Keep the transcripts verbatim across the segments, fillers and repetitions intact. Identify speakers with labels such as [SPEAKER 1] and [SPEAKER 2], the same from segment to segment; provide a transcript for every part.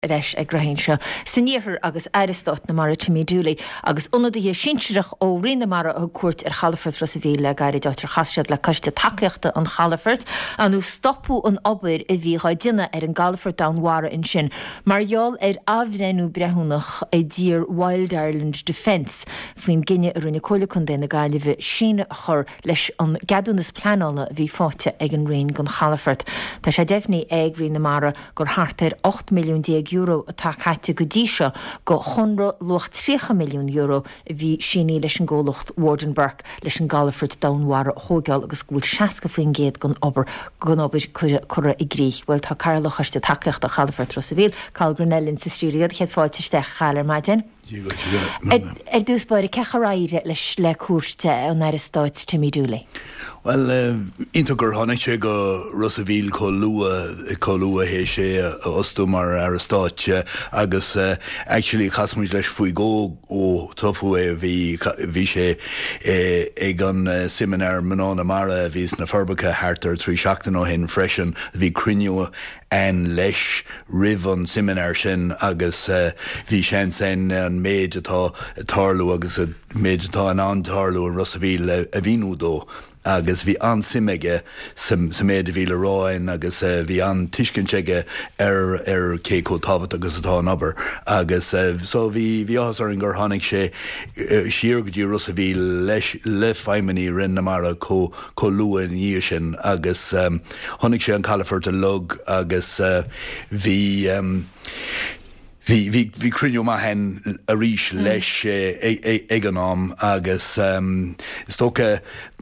[SPEAKER 1] reis ag grahin seo. Sinníhir agus Aristot na mara Timmy Dooley agus unad hí sinseach ó rinne mara a cuat ar Chalafort Rosa bhí le gaiir deotar chasiad le caiiste takeachta an Chalafort anú stopú an obair i bhí ghaidiana ar an Galafort downhara in sin. Marall ar afrenú brehúnach é dír Wild Ireland Defence faoin gine ar rinne coile chun déna gaiileh sína chur leis an gadúnas planála bhí fáte ag an réin gon Chalafort. Tá sé defhní ag rinne mara gur hartar eight milliún euro atá chaite go díseo go chunra lucht three milliún euro bhí síní leis an ggólacht Wardenburg leis an Galafort downhara hógeal agus gúil seaca faoin géad gon obair gon obair cura i gríich. Bhfuil tá Carla chuiste takeacht a Chalafort Rosa bhíl, Carl Grunellin sa stúdiad chéad fáilteiste chalar maidin. Er dús bair cecharáide leis le cuairte an Aristot Timmy Dooley.
[SPEAKER 2] Well, uh, intagur hánig sé go Rosa bhíl có lua có lua hé sé ostú mar Aristot agus uh, actually chasmuid leis faoi go ó tofu é bhí bhí sé ag an seminar Manana Mara bhís na Forbacha hartar trí seachtain ó hin freisin bhí crinne an leis rih an seminar sin agus bhí sin sin an méid atá tarlú agus méid atá an antarlú an Rosa bhíl a bhíú dó. agus bhí an simige sa méid a bhíle ráin agus bhí an tuiscinseige ar ar cé có tábhat agus atá an obair agus so bhí bhí as ar an gur tháinig sé siar go dtí Rosa bhíl leis le feiminí rinne mara có có lua ní sin agus tháinig sé an Chalafort a lug agus bhí Bhí bhí crinne má hen a ríis leis ag an am agus tócha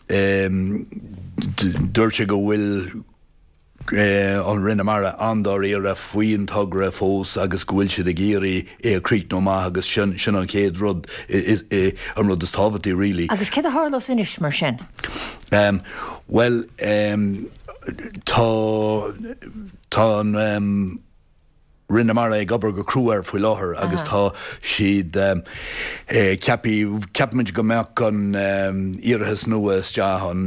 [SPEAKER 2] dúirte go bhfuil an rinne mara andar ar a faoin tugra fós agus go bhfuil siad a géirí é a críic nó maith agus sin sin an céad rud an rud is tábhattaí rilí.
[SPEAKER 1] Agus céad a hálas inis mar sin?
[SPEAKER 2] Well, tá tá an rinne mara ag obair go cruúar faoi láthair agus tá siad ceapí ceapmuid go meach an iarthas nua isteach an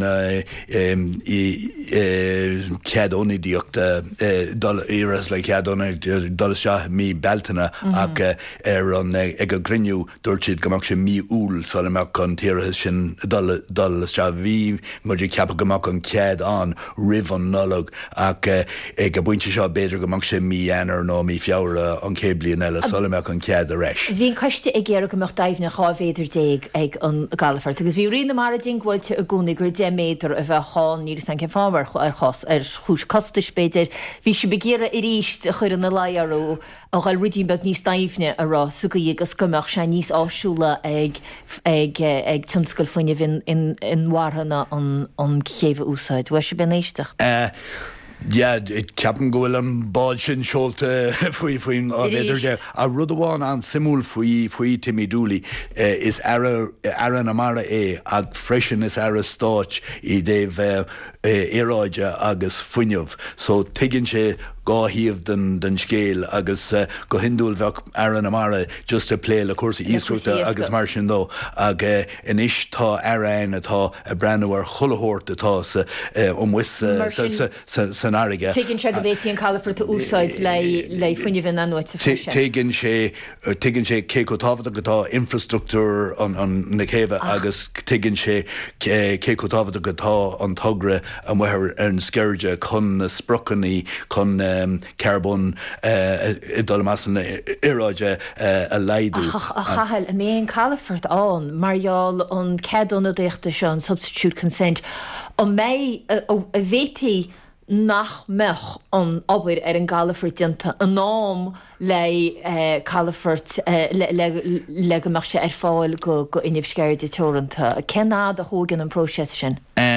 [SPEAKER 2] ceadónaíochta iarthas le ceadóna dul isteach mí beltainna ach ar an ag a grinniú dúirt siad go meach sé mí úl sa le meach an tíarthas sin dul isteach bhí muidir ceapa go meach an cead an rih an nullag ach ag a buinte seo beidir go meach sé mí anar nó mí fiára an céblion eile solamach an cead a reis.
[SPEAKER 1] Bhín coiste ag ggéar go meach daimhne chábhéidir déag ag an Galafort agus bhí rinne mar a dinghailte a gúnig gur dé méidir a bheith cháin níras an ceámhar ar chos ar chúis costais beidir bhí se begéire i ríist a chuir an na laarú a gáil rudín beg níos daimhne ará suga agus gomeach se níos áisiúla ag ag ag tionscail faoine bhín in warhanna an chéimh úsáid. Bhfuil se ben éisteach?
[SPEAKER 2] Ja, ceapan gohfuil an báid sin seolta faoi faoin áidir a rud amháin an simúl faoi faoi Timmy Dooley is ara na mara é ag freisin is Aristot i déobh éráide agus fuinneamh, so tuigeann sé gáhíomh den den scéal agus uh, go hindúil bheith ar an amara just a plé le cuasa ísrúta agus mar sin dó ag uh, inis tá arain atá a breanúar chulathórt atá sa umhuis san airige.
[SPEAKER 1] Tuigeann sé go bhhétaí an Chalafort a úsáid le le fuinneamh an nuaite freisin.
[SPEAKER 2] Tuigeann sé tuigeann sé cé go tábhata go tá infrastruktúr an na céimhe agus tuigeann sé cé go tábhata go tá an tugra an bhair ar an sceirde chun na sprocanaí chun Um, carbon dul mas an iráide a leidú.
[SPEAKER 1] A chahal a mé an Chalafort an marall an ceadúna déachta se an substitute consent an mé a bhétaí nach mech an obair ar an Galafort dinta an nám le Chalafort le go meach sé ar fáil go go inibh sceirde teoranta. Cená a thógan an próses sin?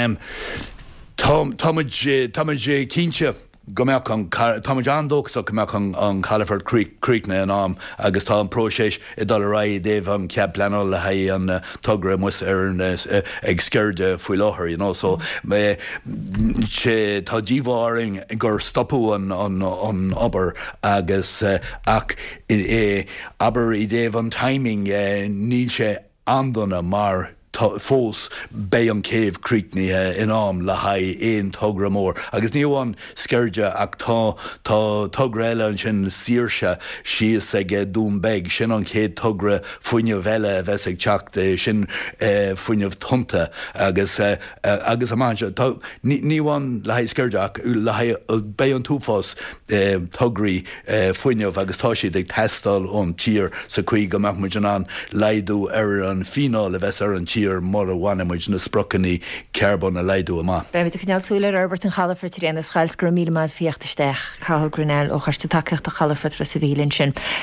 [SPEAKER 2] Táid cínte go meach an Táid andógus go meach an Chalafort Creekna an am agus tá an próséis i dul ra déobh an ceap pleanol le haí an tugra mus ar ag sceirde faoi láthair, you know, so sé tá díomháing gur stopú an an obair agus ach aber i déobh an timing níl sé andonna mar fós bé an céh críicní in am le haid éon tugra mór. Agus níomháin sceirde ach tá tá tugra eile an sin síirse sios ag dún beg sin an chéad tugra fuinneamh eile bheits ag teach sin fuinneamh tunta agus agus a máide níomháin le haid sceirde ach le haid bé an túfás tugraí fuinneamh agus tá siad ag testáil ón tír sa chuig go meach muid an leidú ar an fináil a bheits ar an tír mar a bhaine muid na sprocanní carbon a leidú amá.
[SPEAKER 1] Be mit cnealsúile Robert an Chalafort réanana schailsgur mí má fiochttasteach Cathal Grinnell ó chaiste takeíocht a Chalafort fra sa bhílinn sin.